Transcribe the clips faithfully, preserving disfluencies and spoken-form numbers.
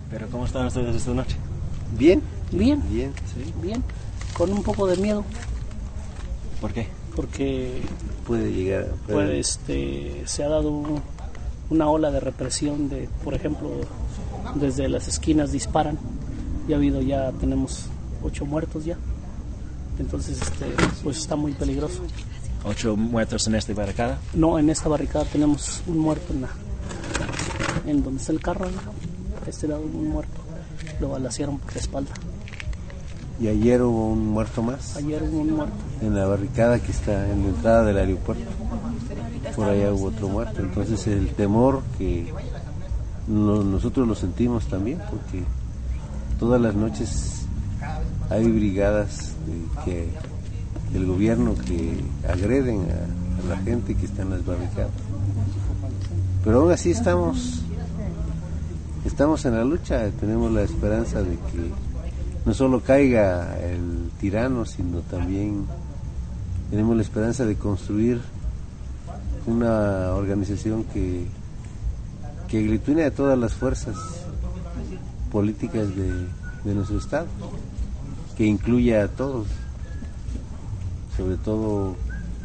Pero ¿cómo están ustedes esta noche? Bien, Bien, bien, sí. bien, con un poco de miedo, ¿Por qué? porque Puede llegar. Puede... pues, este, se ha dado un- una ola de represión de, por ejemplo, desde las esquinas disparan, y ha habido ya, tenemos ocho muertos ya, entonces este, pues está muy peligroso. ¿Ocho muertos en esta barricada? No, en esta barricada tenemos un muerto en la, en donde está el carro, ¿no? A este lado un muerto, lo balacearon por la espalda. Y ayer hubo un muerto más Ayer hubo un muerto. en la barricada que está en la entrada del aeropuerto. Por allá hubo otro muerto. Entonces el temor que no- nosotros lo sentimos también, porque todas las noches hay brigadas de que del gobierno que agreden a, a la gente que está en las barricadas. Pero aún así estamos, estamos en la lucha, tenemos la esperanza de que no solo caiga el tirano, sino también tenemos la esperanza de construir una organización que, que aglutine a todas las fuerzas políticas de, de nuestro Estado, que incluya a todos, sobre todo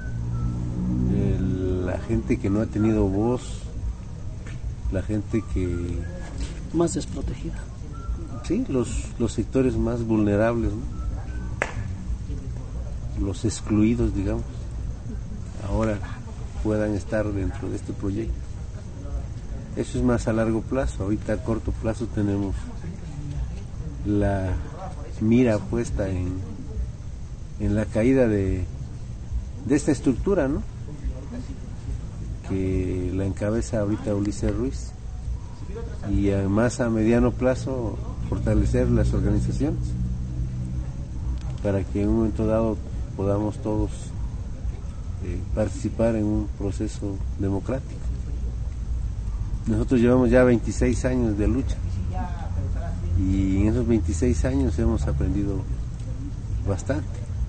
el- la gente que no ha tenido voz, la gente que, Más desprotegida. sí, los, los sectores más vulnerables, ¿no? Los excluidos, digamos, ahora puedan estar dentro de este proyecto. Eso es más a largo plazo. Ahorita a corto plazo tenemos la mira puesta en, en la caída de, de esta estructura, ¿no? Que la encabeza ahorita Ulises Ruiz, y además a mediano plazo fortalecer las organizaciones para que en un momento dado podamos todos eh, participar en un proceso democrático. Nosotros llevamos ya veintiséis años de lucha, y en esos veintiséis años hemos aprendido bastante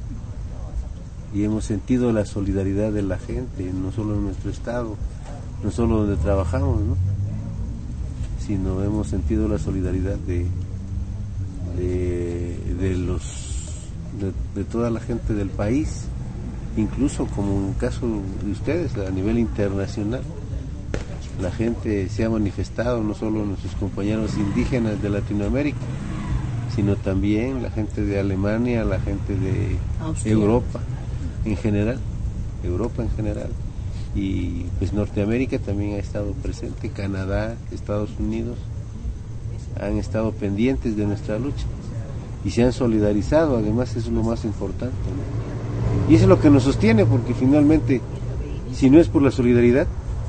y hemos sentido la solidaridad de la gente, no solo en nuestro estado, no solo donde trabajamos, ¿no? Sino hemos sentido la solidaridad de de, de los de, de toda la gente del país, incluso como en el caso de ustedes a nivel internacional. La gente se ha manifestado, no solo nuestros compañeros indígenas de Latinoamérica, sino también la gente de Alemania, la gente de Austria. Europa en general, Europa en general, y pues Norteamérica también ha estado presente, Canadá, Estados Unidos, han estado pendientes de nuestra lucha y se han solidarizado, además eso es lo más importante, ¿no? Y eso es lo que nos sostiene, porque finalmente, si no es por la solidaridad,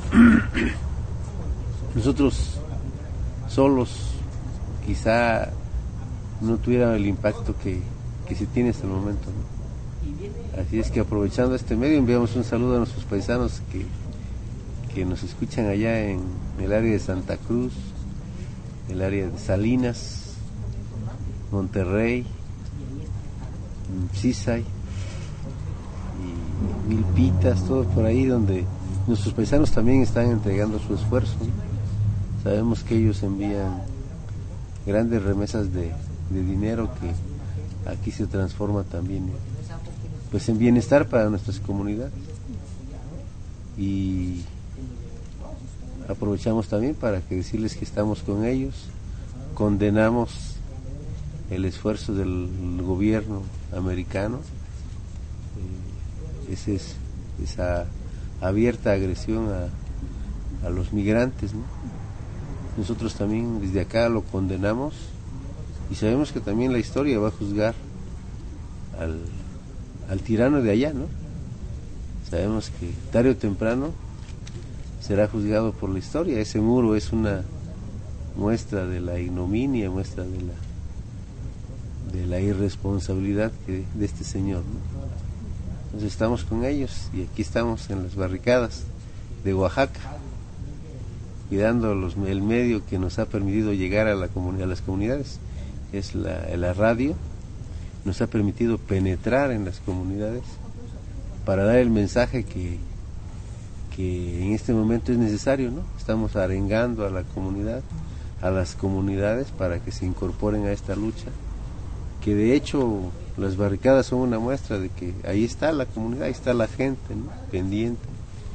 nosotros solos quizá no tuviera el impacto que, que se tiene hasta el momento, ¿no? Así es que aprovechando este medio enviamos un saludo a nuestros paisanos que, que nos escuchan allá en el área de Santa Cruz, el área de Salinas, Monterrey, Cisay y Milpitas, todo por ahí donde nuestros paisanos también están entregando su esfuerzo, ¿no? Sabemos que ellos envían grandes remesas de, de dinero que aquí se transforma también pues en bienestar para nuestras comunidades, y aprovechamos también para que decirles que estamos con ellos, condenamos el esfuerzo del gobierno americano, eh, ese es, esa abierta agresión a, a los migrantes, ¿no? Nosotros también desde acá lo condenamos, y sabemos que también la historia va a juzgar al, al tirano de allá, ¿no? Sabemos que tarde o temprano será juzgado por la historia. Ese muro es una muestra de la ignominia, muestra de la de la irresponsabilidad que, de este señor, ¿no? Entonces estamos con ellos, y aquí estamos en las barricadas de Oaxaca, cuidando los, el medio que nos ha permitido llegar a, la comuni- a las comunidades, es la, la radio, nos ha permitido penetrar en las comunidades para dar el mensaje que, que en este momento es necesario, ¿no? Estamos arengando a la comunidad, a las comunidades para que se incorporen a esta lucha, que de hecho las barricadas son una muestra de que ahí está la comunidad, ahí está la gente, ¿no?, pendiente,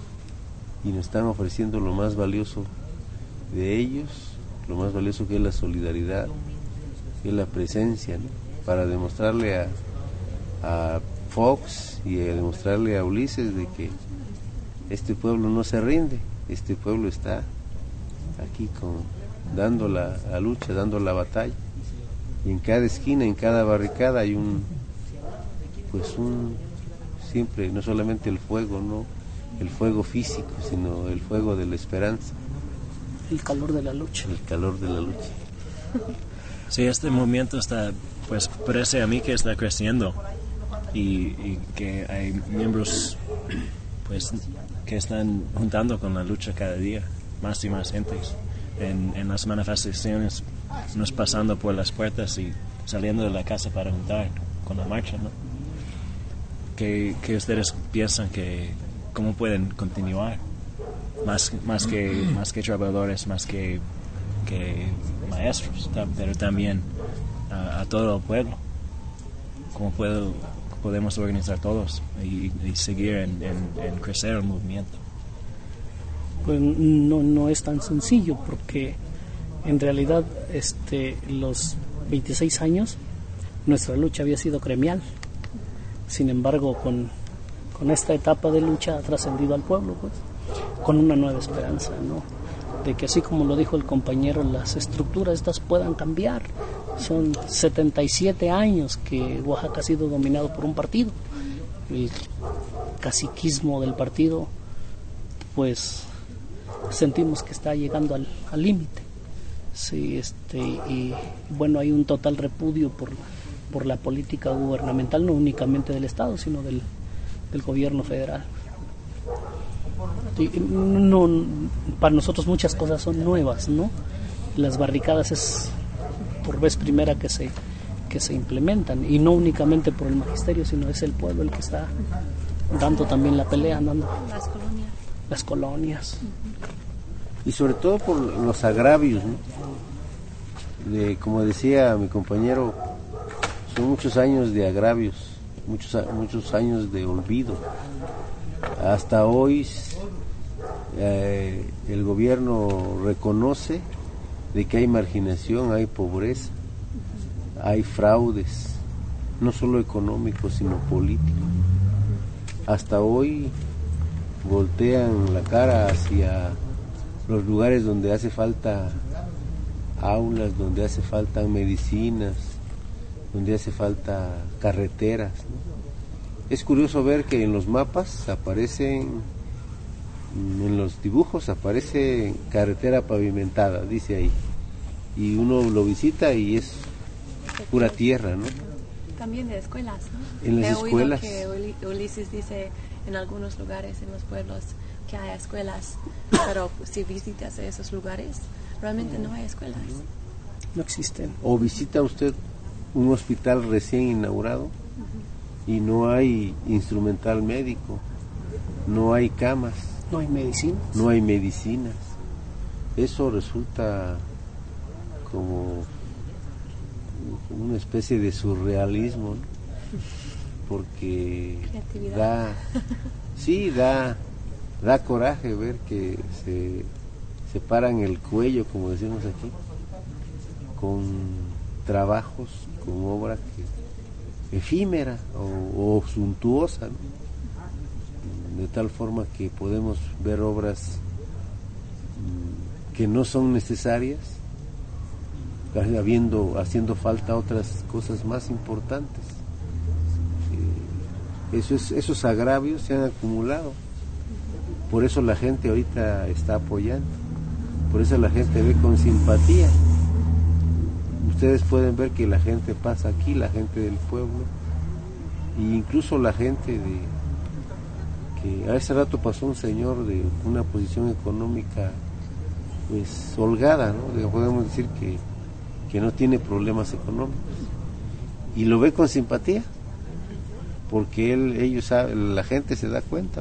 y nos están ofreciendo lo más valioso de ellos, lo más valioso que es la solidaridad, que es la presencia, ¿no?, para demostrarle a, a Fox y a demostrarle a Ulises de que este pueblo no se rinde, este pueblo está aquí con, dando la, la lucha, dando la batalla, y en cada esquina, en cada barricada hay un, pues un, siempre, no solamente el fuego, no el fuego físico, sino el fuego de la esperanza. El calor de la lucha. El calor de la lucha. Sí, este movimiento está, pues parece a mí que está creciendo y, y que hay miembros, pues, que están juntando con la lucha cada día, más y más gente. En, en las manifestaciones, nos pasando por las puertas y saliendo de la casa para juntar con la marcha, ¿no? ¿Qué, qué ustedes piensan que cómo pueden continuar? Más, más que más que trabajadores, más que, que maestros, pero también a, a todo el pueblo. ¿Cómo puedo, podemos organizar todos y, y seguir en, en, en crecer el movimiento? Pues no, no es tan sencillo, porque en realidad este, los veintiséis años nuestra lucha había sido gremial. Sin embargo, con, con esta etapa de lucha ha trascendido al pueblo, pues, con una nueva esperanza, ¿no?, de que así como lo dijo el compañero, las estructuras estas puedan cambiar. Son setenta y siete años que Oaxaca ha sido dominado por un partido. El caciquismo del partido, pues sentimos que está llegando al límite. Sí, este, y bueno, hay un total repudio por, por la política gubernamental, no únicamente del Estado, sino del, del gobierno federal. Y no, para nosotros muchas cosas son nuevas, ¿no? Las barricadas es por vez primera que se que se implementan, y no únicamente por el magisterio, sino es el pueblo el que está dando también la pelea, dando las colonias, las colonias. Y sobre todo por los agravios, ¿no? De, como decía mi compañero, son muchos años de agravios, muchos muchos años de olvido. Hasta hoy eh, el gobierno reconoce de que hay marginación, hay pobreza, hay fraudes, no solo económicos sino políticos. Hasta hoy voltean la cara hacia los lugares donde hace falta aulas, donde hace falta medicinas, donde hace falta carreteras, ¿no? Es curioso ver que en los mapas aparecen, en los dibujos aparece carretera pavimentada, dice ahí, y uno lo visita y es pura tierra, ¿no? También de escuelas, ¿no? En las He escuelas. oído que Ulises dice en algunos lugares, en los pueblos, que hay escuelas, pero si visitas esos lugares, realmente no hay escuelas. No existen. O visita usted un hospital recién inaugurado, uh-huh, y no hay instrumental médico, no hay camas, no hay medicinas, no hay medicinas. Eso resulta como una especie de surrealismo, ¿no? Porque creatividad. da, sí, da, da coraje ver que se, se paran el cuello, como decimos aquí, con trabajos, con obra que, efímera o, o suntuosa, ¿no? De tal forma que podemos ver obras mmm, que no son necesarias, habiendo, haciendo falta otras cosas más importantes. Eh, esos, esos agravios se han acumulado, por eso la gente ahorita está apoyando, por eso la gente ve con simpatía. Ustedes pueden ver que la gente pasa aquí, la gente del pueblo, e incluso la gente de que a ese rato pasó un señor de una posición económica pues holgada, ¿no? De, podemos decir que, que no tiene problemas económicos, y lo ve con simpatía, porque él, ellos saben, la gente se da cuenta,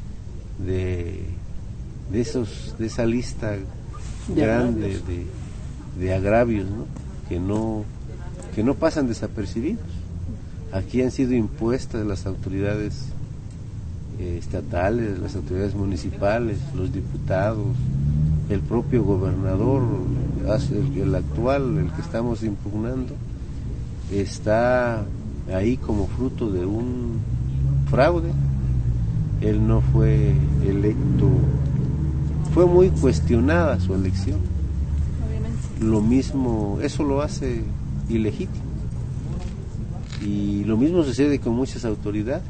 pues, de, de esos, de esa lista de grande agravios. de, de agravios, ¿no? que no que no pasan desapercibidos. Aquí han sido impuestas las autoridades eh, estatales, las autoridades municipales, los diputados, el propio gobernador, el, el actual, el que estamos impugnando, está ahí como fruto de un fraude. Él no fue electo, fue muy cuestionada su elección. Obviamente. Lo mismo, eso lo hace ilegítimo. Y lo mismo sucede con muchas autoridades.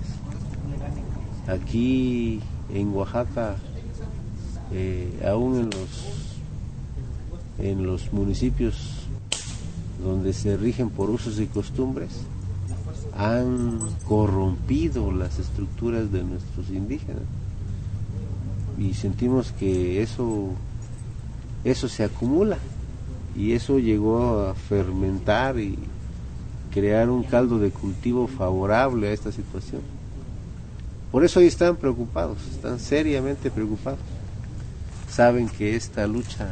Aquí en Oaxaca, eh, aún en los en los municipios donde se rigen por usos y costumbres, han corrompido las estructuras de nuestros indígenas, y sentimos que eso eso se acumula, y eso llegó a fermentar y crear un caldo de cultivo favorable a esta situación. Por eso hoy están preocupados, están seriamente preocupados. Saben que esta lucha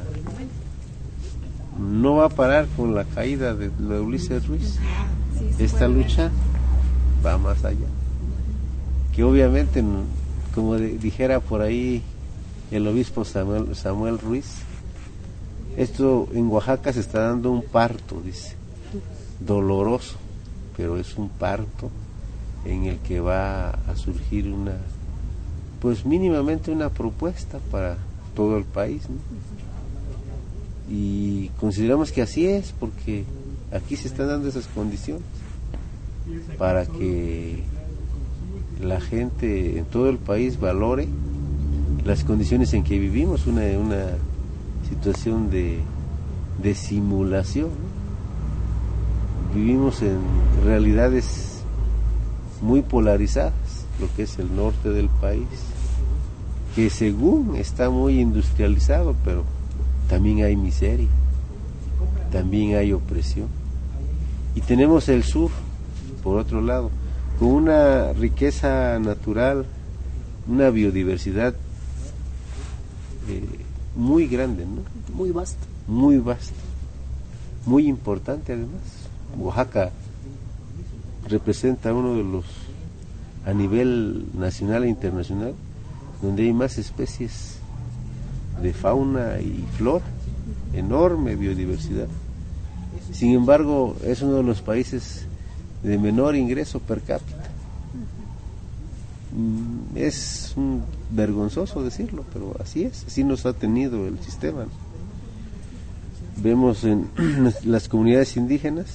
no va a parar con la caída de, de Ulises Ruiz. Esta lucha va más allá. Que obviamente, como de, dijera por ahí el obispo Samuel, Samuel Ruiz, esto en Oaxaca se está dando un parto, dice, doloroso, pero es un parto en el que va a surgir una, pues mínimamente una propuesta para todo el país, ¿no? Y consideramos que así es, porque aquí se están dando esas condiciones para que la gente en todo el país valore las condiciones en que vivimos, una, una situación de, de simulación, ¿no? Vivimos en realidades muy polarizadas, lo que es el norte del país, que según está muy industrializado, pero también hay miseria, también hay opresión. Y tenemos el sur, por otro lado, con una riqueza natural, una biodiversidad eh, muy grande, ¿no? Muy vasta. Muy vasta, muy importante además. Oaxaca representa uno de los, a nivel nacional e internacional, donde hay más especies de fauna y flora, enorme biodiversidad. Sin embargo, es uno de los países de menor ingreso per cápita. Es un vergonzoso decirlo, pero así es, así nos ha tenido el sistema, ¿no? Vemos en las comunidades indígenas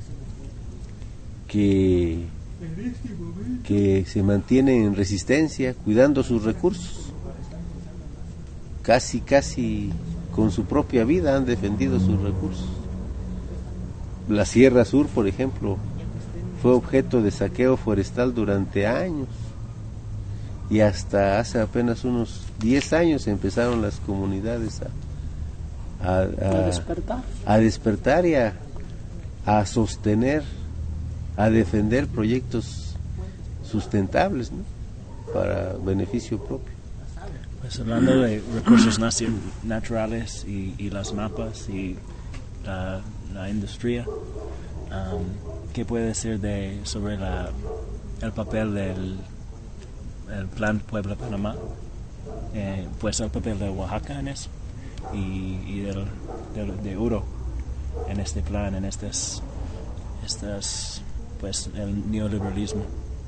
que, que se mantienen en resistencia, cuidando sus recursos, casi, casi con su propia vida han defendido sus recursos. La Sierra Sur, por ejemplo, fue objeto de saqueo forestal durante años, y hasta hace apenas unos diez años empezaron las comunidades a, a, a, a despertar, a despertar y a, a sostener, a defender proyectos sustentables, ¿no? Para beneficio propio. Pues hablando de recursos naturales y, y las mapas y la, la industria, um, ¿qué puede decir de sobre la, el papel del el Plan Puebla-Panamá? Eh, pues el papel de Oaxaca en eso y, y del, del, de Uro en este plan, en estas, estas pues el neoliberalismo.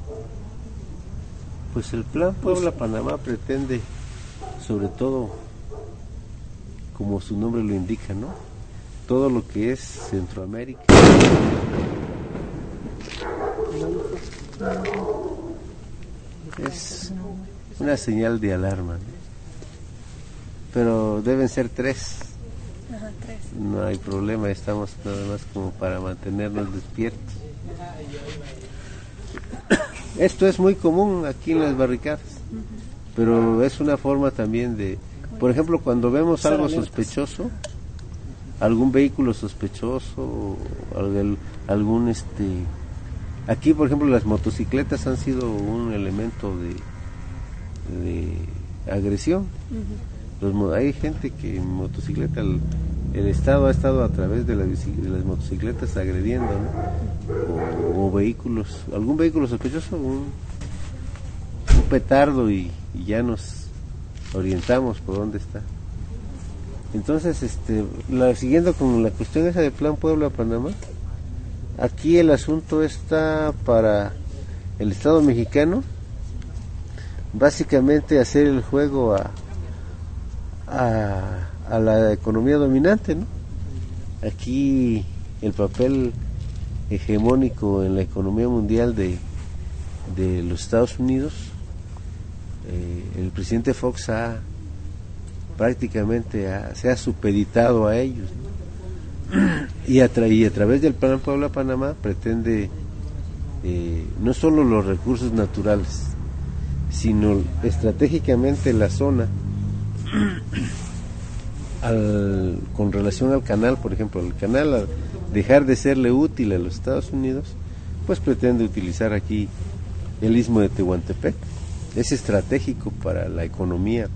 Pues el Plan Puebla-Panamá pretende, sobre todo, como su nombre lo indica, ¿no? Todo lo que es Centroamérica. Es una señal de alarma, ¿no? Pero deben ser tres. Ajá, tres. No hay problema, estamos nada más como para mantenernos despiertos. Esto es muy común aquí en las barricadas, uh-huh. Pero es una forma también de, por ejemplo, cuando vemos algo sospechoso, algún vehículo sospechoso, algún, algún este, aquí por ejemplo las motocicletas han sido un elemento de, de agresión. Uh-huh. Los, hay gente que en motocicleta el Estado ha estado a través de, la bici- de las motocicletas agrediendo, ¿no? o, o vehículos, algún vehículo sospechoso, un, un petardo y, y ya nos orientamos por dónde está. Entonces, este, la, siguiendo con la cuestión esa del Plan Puebla-Panamá, aquí el asunto está para el Estado mexicano, básicamente hacer el juego a, a, a la economía dominante, ¿no? Aquí el papel hegemónico en la economía mundial de, de los Estados Unidos, eh, el presidente Fox ha prácticamente ha, se ha supeditado a ellos, ¿no? y, a tra- y a través del Plan Puebla-Panamá pretende eh, no solo los recursos naturales, sino estratégicamente la zona al, con relación al canal, por ejemplo, el canal, al dejar de serle útil a los Estados Unidos, pues pretende utilizar aquí el istmo de Tehuantepec. Es estratégico para la economía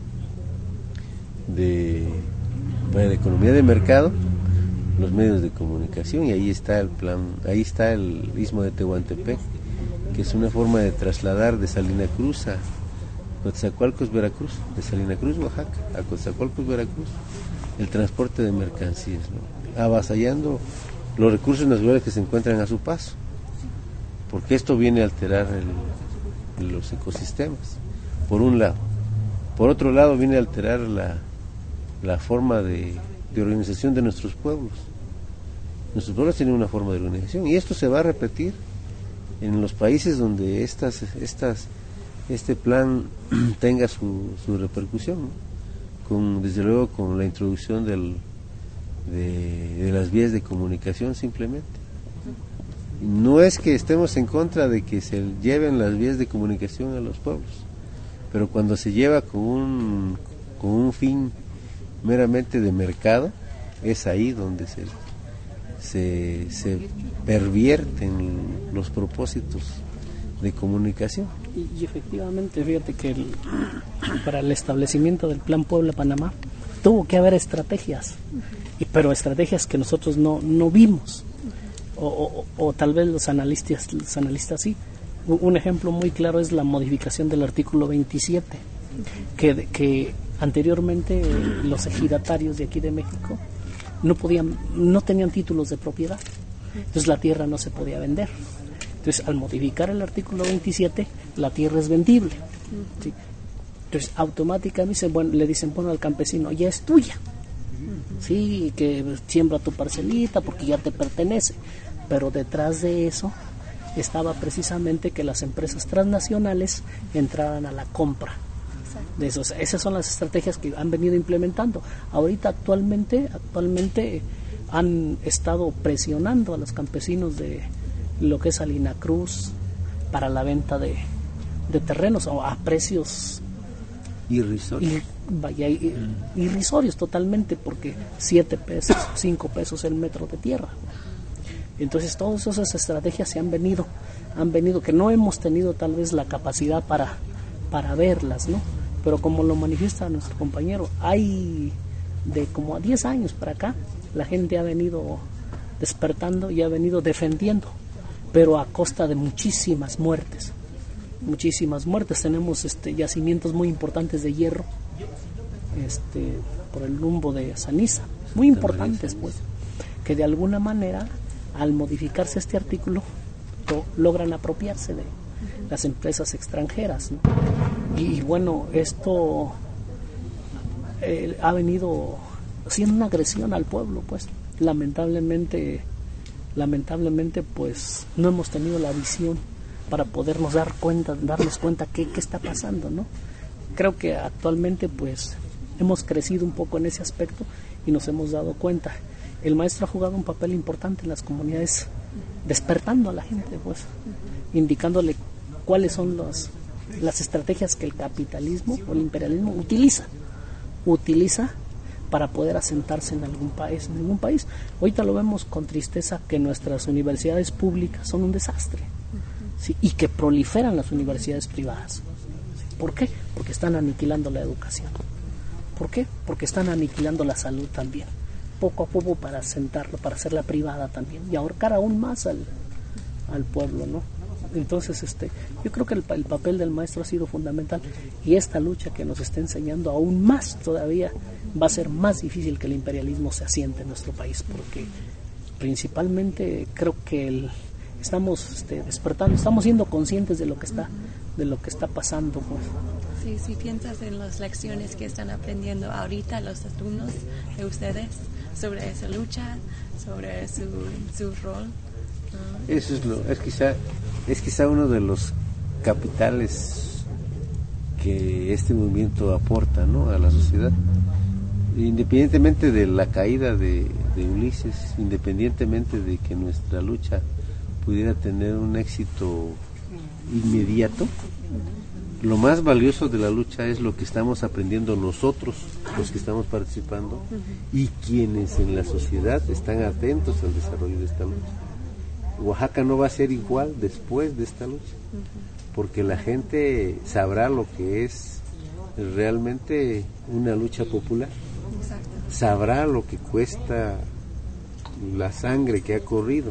de, para la economía de mercado, los medios de comunicación, y ahí está el plan, ahí está el istmo de Tehuantepec, que es una forma de trasladar de Salina Cruz a Coatzacoalcos, Veracruz, de Salina Cruz, Oaxaca, a Coatzacoalcos, Veracruz, el transporte de mercancías, ¿no? Avasallando los recursos naturales que se encuentran a su paso, porque esto viene a alterar el, los ecosistemas, por un lado. Por otro lado, viene a alterar la, la forma de, de organización de nuestros pueblos. Nuestros pueblos tienen una forma de organización, y esto se va a repetir en los países donde estas, estas, este plan tenga su, su repercusión, ¿no? Con, desde luego con la introducción del, de, de las vías de comunicación simplemente. No es que estemos en contra de que se lleven las vías de comunicación a los pueblos, pero cuando se lleva con un, con un fin meramente de mercado, es ahí donde se, se, se pervierten los propósitos de comunicación. Y, y efectivamente, fíjate que el, para el establecimiento del Plan Puebla-Panamá tuvo que haber estrategias, y, pero estrategias que nosotros no, no vimos, o, o, o tal vez los analistas, los analistas sí. Un ejemplo muy claro es la modificación del artículo veintisiete, que, que anteriormente los ejidatarios de aquí de México no podían, no tenían títulos de propiedad, entonces la tierra no se podía vender. Entonces, al modificar el artículo veintisiete, la tierra es vendible, ¿sí? Entonces, automáticamente bueno, le dicen, bueno, al campesino, ya es tuya, sí, que siembra tu parcelita porque ya te pertenece. Pero detrás de eso estaba precisamente que las empresas transnacionales entraran a la compra de esos. Esas son las estrategias que han venido implementando. Ahorita actualmente, actualmente han estado presionando a los campesinos de lo que es Salina Cruz para la venta de, de terrenos a precios irrisorios, ir, vaya, ir, irrisorios totalmente, porque siete pesos, cinco pesos el metro de tierra. Entonces todas esas estrategias se han venido, han venido, que no hemos tenido tal vez la capacidad para, para verlas, ¿no? Pero como lo manifiesta nuestro compañero, hay de como a diez años para acá, la gente ha venido despertando y ha venido defendiendo, pero a costa de muchísimas muertes, muchísimas muertes. Tenemos este yacimientos muy importantes de hierro, este por el rumbo de Saniza, muy importantes, pues, que de alguna manera, al modificarse este artículo, lo, logran apropiarse de las empresas extranjeras, ¿no? Y, y bueno, esto eh, ha venido siendo una agresión al pueblo, pues, lamentablemente, lamentablemente, pues, no hemos tenido la visión para podernos dar cuenta, darnos cuenta qué, qué está pasando, ¿no? Creo que actualmente, pues, hemos crecido un poco en ese aspecto y nos hemos dado cuenta. El maestro ha jugado un papel importante en las comunidades, despertando a la gente, pues, indicándole cuáles son los, las estrategias que el capitalismo o el imperialismo utiliza, utiliza para poder asentarse en algún país, en ningún país. Ahorita lo vemos con tristeza que nuestras universidades públicas son un desastre, ¿sí? Y que proliferan las universidades privadas. ¿Por qué? Porque están aniquilando la educación. ¿Por qué? Porque están aniquilando la salud también. poco a poco para sentarlo, para hacerla privada también y ahorcar aún más al, al pueblo, ¿no? Entonces, este, yo creo que el, el papel del maestro ha sido fundamental, y esta lucha que nos está enseñando aún más todavía va a ser más difícil que el imperialismo se asiente en nuestro país, porque principalmente creo que el, estamos este, despertando, estamos siendo conscientes de lo que está, de lo que está pasando, pues. Sí, si piensas en las lecciones que están aprendiendo ahorita los alumnos de ustedes sobre esa lucha, sobre su, su rol. ¿No? Eso es lo, es quizá, es quizá uno de los capitales que este movimiento aporta, ¿no?, a la sociedad. Independientemente de la caída de, de Ulises, independientemente de que nuestra lucha pudiera tener un éxito inmediato, lo más valioso de la lucha es lo que estamos aprendiendo nosotros, los que estamos participando, y quienes en la sociedad están atentos al desarrollo de esta lucha. Oaxaca no va a ser igual después de esta lucha, porque la gente sabrá lo que es realmente una lucha popular. Exacto. Sabrá lo que cuesta la sangre que ha corrido,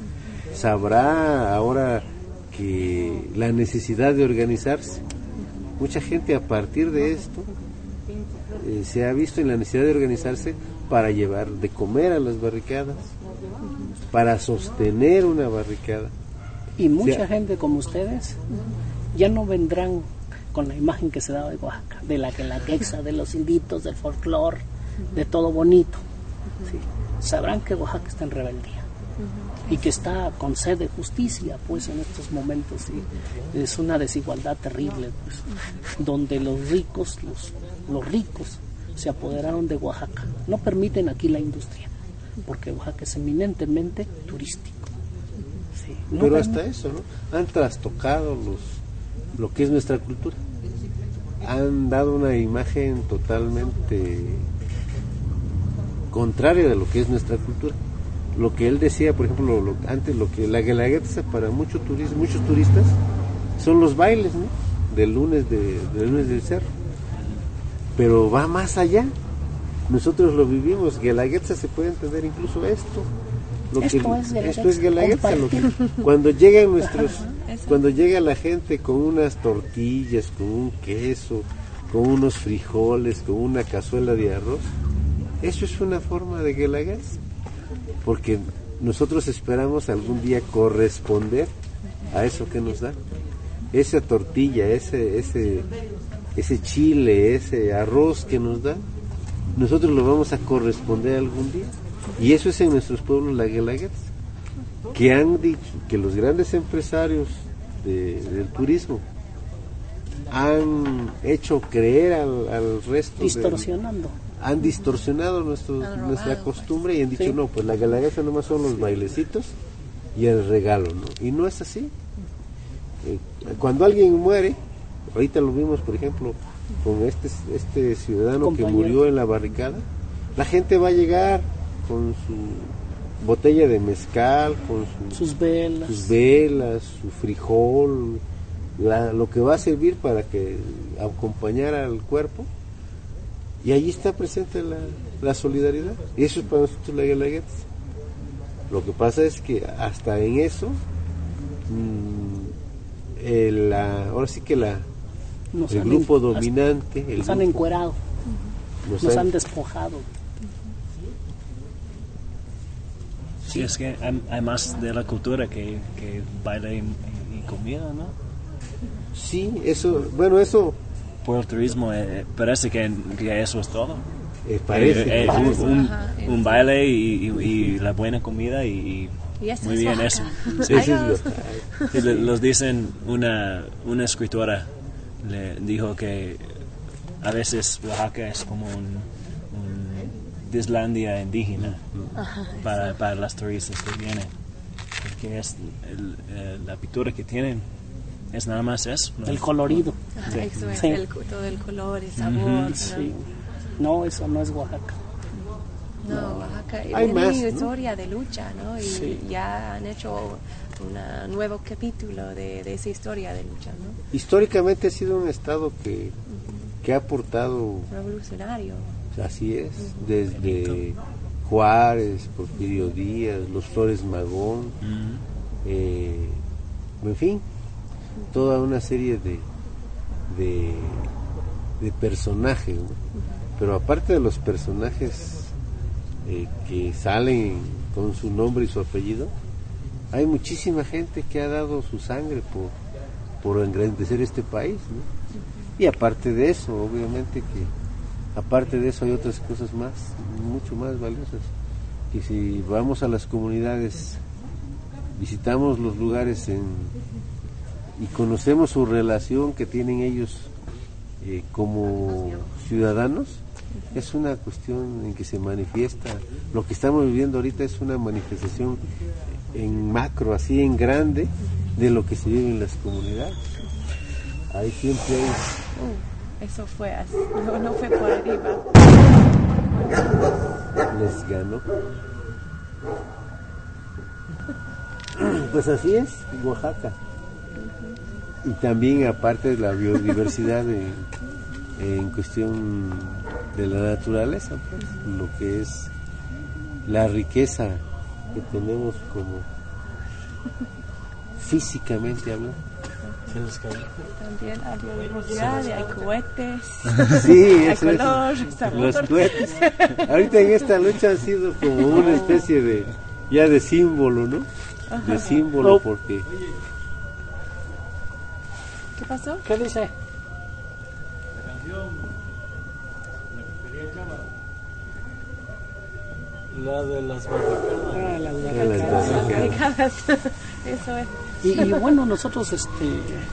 sabrá ahora que la necesidad de organizarse. Mucha gente a partir de esto eh, se ha visto en la necesidad de organizarse para llevar de comer a las barricadas, para sostener una barricada. Y mucha o sea, gente como ustedes ya no vendrán con la imagen que se daba de Oaxaca, de la que la quexa, de los inditos, del folclore, de todo bonito. ¿Sí? Sabrán que Oaxaca está en rebeldía y que está con sed de justicia, pues, en estos momentos. ¿Sí? Es una desigualdad terrible, pues, donde los ricos, los, los ricos se apoderaron de Oaxaca. No permiten aquí la industria, porque Oaxaca es eminentemente turístico. Sí, no Pero permiten. hasta eso, ¿no? Han trastocado los, lo que es nuestra cultura. Han dado una imagen totalmente contraria de lo que es nuestra cultura. Lo que él decía, por ejemplo, lo, antes lo que la Guelaguetza para muchos turistas, muchos turistas son los bailes, ¿no?, del lunes de, del lunes del cerro. Pero va más allá. Nosotros lo vivimos. Guelaguetza se puede entender incluso esto. Lo Esto que, es Guelaguetza, esto es Guelaguetza, lo que, cuando llegan nuestros, Eso. cuando llega la gente con unas tortillas, con un queso, con unos frijoles, con una cazuela de arroz, eso es una forma de Guelaguetza, porque nosotros esperamos algún día corresponder a eso que nos da, esa tortilla, ese, ese, ese chile, ese arroz que nos da, nosotros lo vamos a corresponder algún día. Y eso es en nuestros pueblos la Guelaguetza, que han dicho que los grandes empresarios de, del turismo han hecho creer al, al resto, Distorsionando. del, han distorsionado nuestro, Han nuestra robado, costumbre y han dicho, Sí. no, pues la Guelaguetza nomás son los bailecitos y el regalo, ¿no? Y no es así. Eh, cuando alguien muere, ahorita lo vimos, por ejemplo, con este, este ciudadano Compañero. que murió en la barricada, la gente va a llegar con su botella de mezcal, con su, Sus velas. sus velas, su frijol, la, lo que va a servir para que acompañar al cuerpo, y allí está presente la, la solidaridad. Y eso es para nosotros la Guelaguetza. Lo que pasa es que hasta en eso, mmm, el, la, ahora sí que la, Nos el han grupo en- dominante, el Nos han grupo- encuerado, nos nos han- han despojado. Sí, es que hay, hay más de la cultura que, que baile y, y comida, ¿no? Sí, eso, bueno, eso Por el turismo eh, parece que, que eso es todo. eh, parece. Eh, eh, parece. un, un- Ajá, es- un baile y, y- y la buena comida y, Y esto muy es bien Oaxaca. eso. Sí, Eso es Adiós. lo- sí, le- los dicen, una, una escritora le dijo que a veces Oaxaca es como un, un Dislandia indígena para, para las turistas que vienen, porque es el- eh, la pintura que tienen es nada más eso, ¿no? El colorido. Ajá, eso es Sí. el, todo el color, el sabor. ¿no? Sí. No, eso no es Oaxaca. No, Oaxaca Hay tiene más, una ¿no? historia de lucha, ¿no? Y Sí. ya han hecho un nuevo capítulo de, de esa historia de lucha, ¿no? Históricamente ha sido un estado que, que ha aportado, Revolucionario. así es, desde Juárez, Porfirio Díaz, los Flores Magón, Mm. eh, en fin, toda una serie de de, de personajes, ¿no? Pero aparte de los personajes eh, que salen con su nombre y su apellido, hay muchísima gente que ha dado su sangre por, por engrandecer este país, ¿no? Y aparte de eso, obviamente que aparte de eso hay otras cosas más, mucho más valiosas. Y si vamos a las comunidades, visitamos los lugares en, y conocemos su relación que tienen ellos eh, como ciudadanos, es una cuestión en que se manifiesta. Lo que estamos viviendo ahorita es una manifestación en macro, así en grande, de lo que se vive en las comunidades. Ahí siempre hay... Uh, eso fue así, no, no fue por arriba. Les ganó. Pues así es, Oaxaca. Y también aparte de la biodiversidad en, en cuestión de la naturaleza, pues, lo que es la riqueza que tenemos como físicamente hablando. También hay biodiversidad, hay cohetes, Sí, hay eso es. color, Los sabor. cohetes. Ahorita en esta lucha han sido como una especie de, ya de símbolo, ¿no? De símbolo, porque ¿Qué pasó? ¿Qué dice? La de las barricadas. Ah, las Las barricadas. barricadas. Barricadas. Eso es. Y, y bueno, nosotros este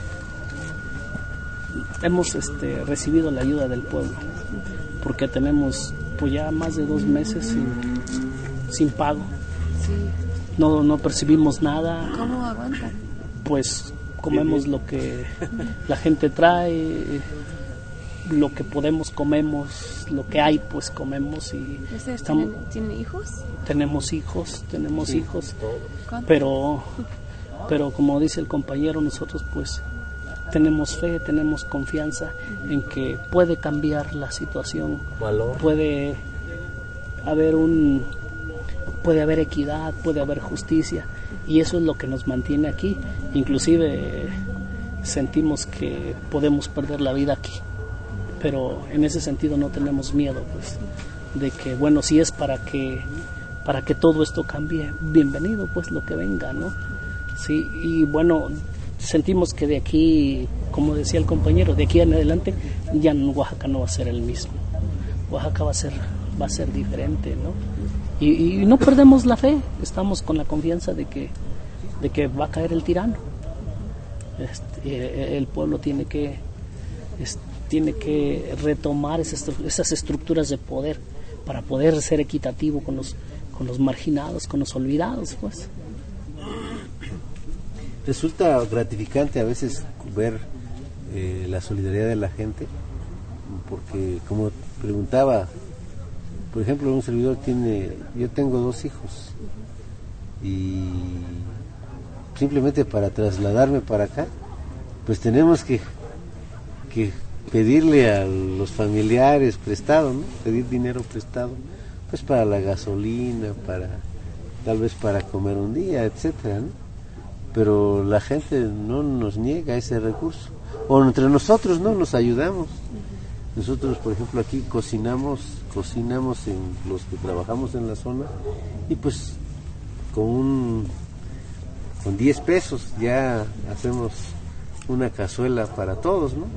hemos este recibido la ayuda del pueblo, porque tenemos pues ya más de dos meses sin, sin pago. Sí. No, no percibimos nada, ¿Cómo aguantan? pues comemos lo que la gente trae, lo que podemos comemos, lo que hay pues comemos, y ¿Ustedes estamos, tienen, tienen hijos? tenemos hijos, tenemos hijos, ¿Cuántos? pero pero como dice el compañero, nosotros pues tenemos fe, tenemos confianza en que puede cambiar la situación, Valor. puede haber un puede haber equidad, puede haber justicia, y eso es lo que nos mantiene aquí. Inclusive eh, sentimos que podemos perder la vida aquí, pero en ese sentido no tenemos miedo, pues, de que bueno, si es para que para que todo esto cambie, bienvenido pues lo que venga, ¿no? Sí, y bueno, sentimos que de aquí, como decía el compañero, de aquí en adelante ya Oaxaca no va a ser el mismo. Oaxaca va a ser va a ser diferente, ¿no? Y, y no perdemos la fe, estamos con la confianza de que de que va a caer el tirano. Este, el pueblo tiene que es, tiene que retomar esas, esas estructuras de poder para poder ser equitativo con los con los marginados, con los olvidados, pues. resulta gratificante a veces ver eh, la solidaridad de la gente, porque como preguntaba, por ejemplo, un servidor tiene, yo tengo dos hijos y simplemente para trasladarme para acá, pues tenemos que, que pedirle a los familiares prestado, ¿no? Pedir dinero prestado, pues para la gasolina, para tal vez para comer un día, etcétera, ¿no? Pero la gente no nos niega ese recurso, o entre nosotros no nos ayudamos. Nosotros, por ejemplo, aquí cocinamos, cocinamos en los que trabajamos en la zona, y pues con un con diez pesos ya hacemos una cazuela para todos, ¿no?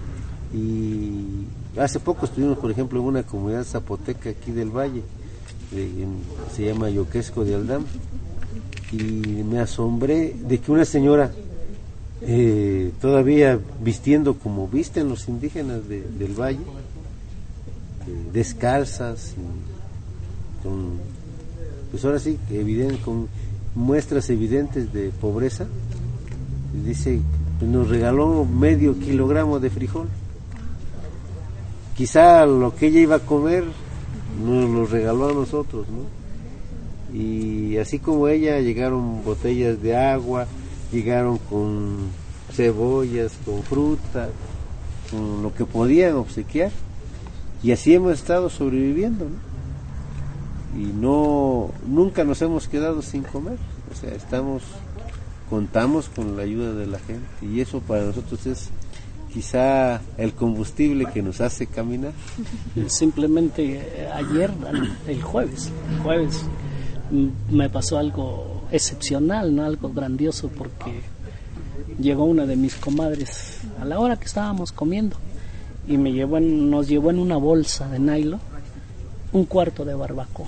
Y hace poco estuvimos, por ejemplo, en una comunidad zapoteca aquí del Valle, de, en, se llama Yoquesco de Aldama, y me asombré de que una señora eh, todavía vistiendo como visten los indígenas de, del Valle, eh, descalzas, y con, pues ahora sí, evidente, con muestras evidentes de pobreza, y dice, pues nos regaló medio kilogramo de frijol. Quizá lo que ella iba a comer nos lo regaló a nosotros, ¿no? Y así como ella, llegaron botellas de agua, llegaron con cebollas, con fruta, con lo que podían obsequiar, y así hemos estado sobreviviendo, ¿no? y no, nunca nos hemos quedado sin comer, o sea, estamos, contamos con la ayuda de la gente, y eso para nosotros es quizá el combustible que nos hace caminar. Simplemente eh, ayer, el jueves, el jueves m- me pasó algo excepcional, no algo grandioso, porque llegó una de mis comadres a la hora que estábamos comiendo y me llevó en, nos llevó en una bolsa de nylon un cuarto de barbacoa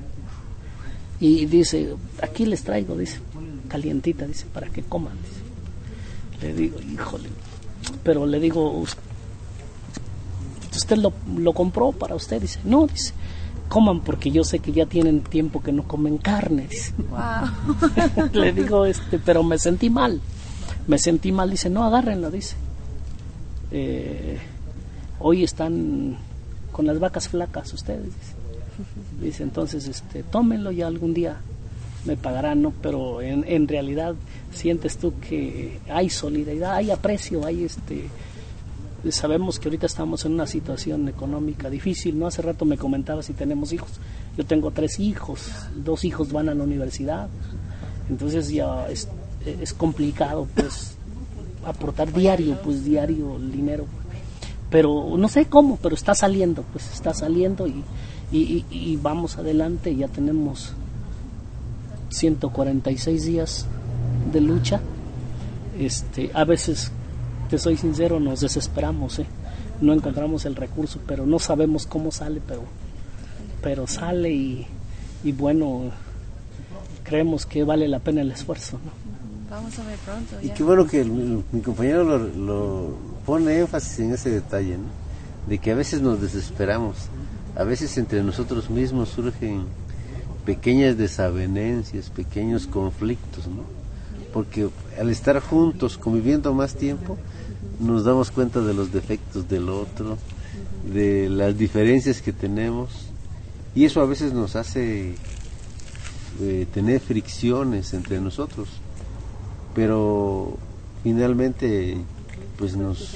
y dice, aquí les traigo, dice, calientita, dice, para que coman, dice. Le digo, híjole, pero le digo, usted lo, lo compró para usted, dice, no, dice, coman porque yo sé que ya tienen tiempo que no comen carne, dice. Wow. Le digo, este, pero me sentí mal, me sentí mal, dice, no, agárrenlo, dice. Eh, hoy están con las vacas flacas ustedes, dice. Dice, entonces, este, tómenlo, ya algún día me pagarán, ¿no? Pero en, en realidad sientes tú que hay solidaridad, hay aprecio, hay este... Sabemos que ahorita estamos en una situación económica difícil, ¿no? Hace rato me comentaba si tenemos hijos. Yo tengo tres hijos, dos hijos van a la universidad, entonces ya es, es complicado, pues, aportar diario, pues, diario el dinero. Pero no sé cómo, pero está saliendo, pues, está saliendo y, y, y, y vamos adelante. Ya tenemos ciento cuarenta y seis días de lucha. Este, a veces, te soy sincero, nos desesperamos, ¿eh? No encontramos el recurso, pero no sabemos cómo sale, pero pero sale y, y bueno, creemos que vale la pena el esfuerzo, ¿no? Vamos a ver pronto. Y Ya. qué bueno que el, mi compañero lo, lo pone énfasis en ese detalle, ¿no? De que a veces nos desesperamos, a veces entre nosotros mismos surgen pequeñas desavenencias, pequeños conflictos, ¿no? Porque al estar juntos, conviviendo más tiempo, nos damos cuenta de los defectos del otro, de las diferencias que tenemos, y eso a veces nos hace eh, tener fricciones entre nosotros, pero finalmente pues nos,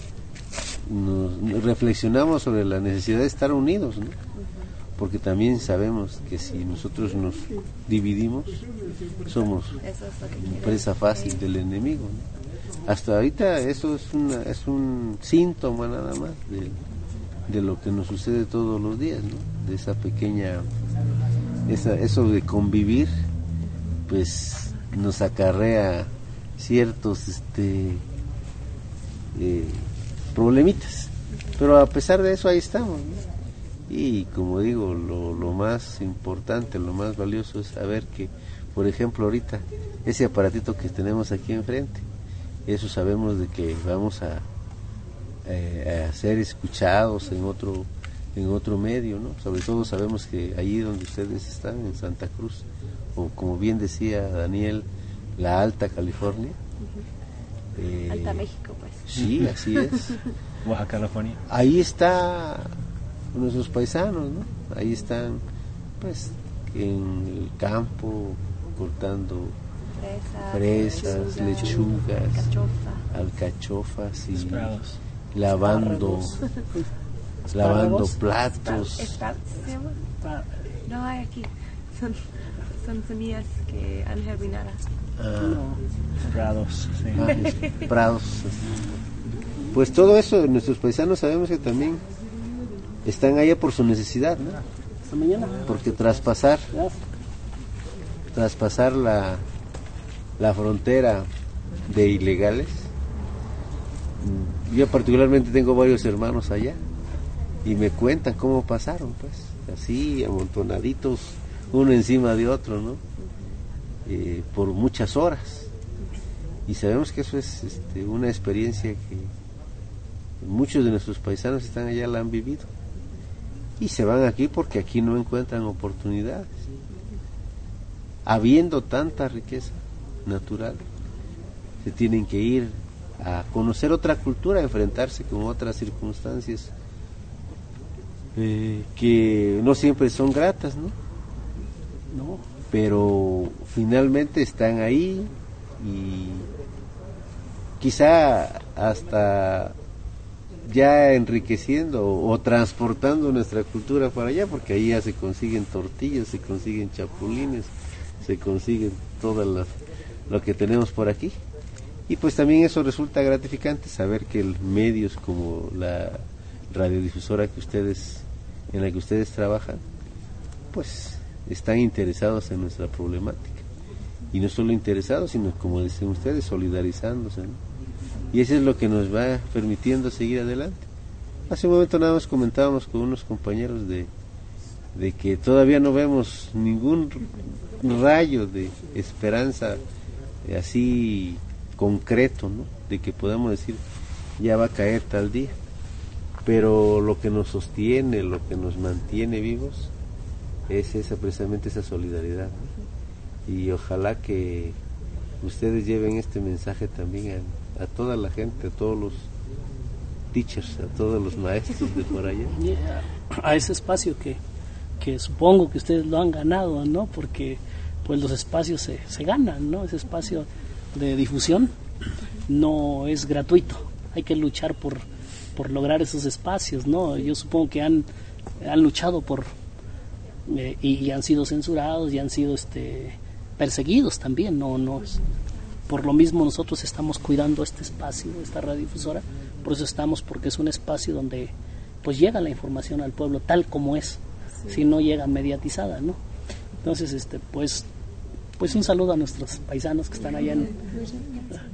nos reflexionamos sobre la necesidad de estar unidos, ¿no? Porque también sabemos que si nosotros nos dividimos, somos Eso es lo que quiero. presa fácil del enemigo, ¿no? Hasta ahorita eso es, una, es un síntoma nada más de, de lo que nos sucede todos los días, ¿no? De esa pequeña, esa, eso de convivir, pues nos acarrea ciertos este, eh, problemitas, pero a pesar de eso ahí estamos, ¿no? Y como digo, lo, lo más importante, lo más valioso es saber que, por ejemplo, ahorita, ese aparatito que tenemos aquí enfrente, eso sabemos de que vamos a, eh, a ser escuchados en otro en otro medio, ¿no? Sobre todo sabemos que allí donde ustedes están, en Santa Cruz, o como bien decía Daniel, la Alta California. Uh-huh. Eh, Alta México, pues. Sí, así es. Oaxaca, California. Ahí está nuestros paisanos, ¿no? Ahí están, pues, en el campo, cortando Fresa, fresas, lechuga, lechugas, alcachofa. alcachofas y Esperados. lavando, lavando Espárragos. platos. ¿Sprouts se llama? Ah, No hay aquí. Son, son semillas que han germinado. Ah, no. Esperados, sí. ah, es- prados. Pues todo eso, nuestros paisanos sabemos que también están allá por su necesidad, ¿no? Hasta mañana. Porque traspasar, Ya. traspasar la, la frontera de ilegales. Yo particularmente tengo varios hermanos allá y me cuentan cómo pasaron, pues, así amontonaditos, uno encima de otro, ¿no? Eh, por muchas horas. Y sabemos que eso es este, una experiencia que muchos de nuestros paisanos están allá, la han vivido. Y se van aquí porque aquí no encuentran oportunidades. Habiendo tanta riqueza natural, se tienen que ir a conocer otra cultura, a enfrentarse con otras circunstancias eh, que no siempre son gratas, ¿no? No. Pero finalmente están ahí y quizá hasta ya enriqueciendo o, o transportando nuestra cultura para allá, porque ahí ya se consiguen tortillas, se consiguen chapulines, se consiguen todas las lo que tenemos por aquí. Y pues también eso resulta gratificante, saber que el medios como la radiodifusora que ustedes en la que ustedes trabajan, pues están interesados en nuestra problemática. Y no solo interesados, sino, como dicen ustedes, solidarizándose, ¿no? Y eso es lo que nos va permitiendo seguir adelante. Hace un momento nada más comentábamos con unos compañeros de, de que todavía no vemos ningún rayo de esperanza eh, así concreto, ¿no? De que podamos decir, ya va a caer tal día. Pero lo que nos sostiene, lo que nos mantiene vivos, es esa, precisamente esa solidaridad, ¿no? Y ojalá que ustedes lleven este mensaje también a, a toda la gente, a todos los teachers, a todos los maestros de por allá. A ese espacio que, que supongo que ustedes lo han ganado, ¿no? Porque pues los espacios se, se ganan, ¿no? Ese espacio de difusión no es gratuito, hay que luchar por, por lograr esos espacios, ¿no? Yo supongo que han, han luchado por eh, y, y han sido censurados y han sido este perseguidos también, no, no es, por lo mismo nosotros estamos cuidando este espacio, esta radiodifusora, por eso estamos, porque es un espacio donde pues llega la información al pueblo tal como es, sí. Si no llega mediatizada, ¿no? Entonces este pues pues un saludo a nuestros paisanos que están allá en